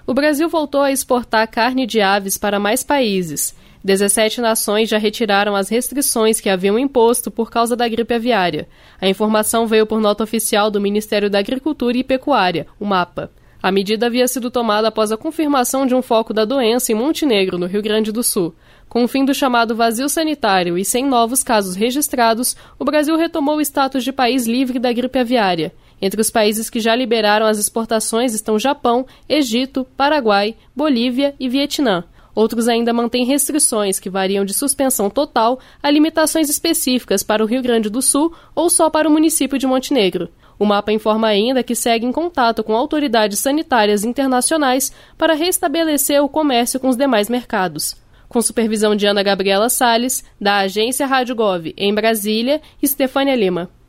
O Brasil voltou a exportar carne de aves para mais países. 17 nações já retiraram as restrições que haviam imposto por causa da gripe aviária. A informação veio por nota oficial do Ministério da Agricultura e Pecuária, o MAPA. A medida havia sido tomada após a confirmação de um foco da doença em Montenegro, no Rio Grande do Sul. Com o fim do chamado vazio sanitário e sem novos casos registrados, o Brasil retomou o status de país livre da gripe aviária. Entre os países que já liberaram as exportações estão Japão, Egito, Paraguai, Bolívia e Vietnã. Outros ainda mantêm restrições que variam de suspensão total a limitações específicas para o Rio Grande do Sul ou só para o município de Montenegro. O MAPA informa ainda que segue em contato com autoridades sanitárias internacionais para restabelecer o comércio com os demais mercados. Com supervisão de Ana Gabriela Salles, da agência Rádio Gov, em Brasília, Estefânia Lima.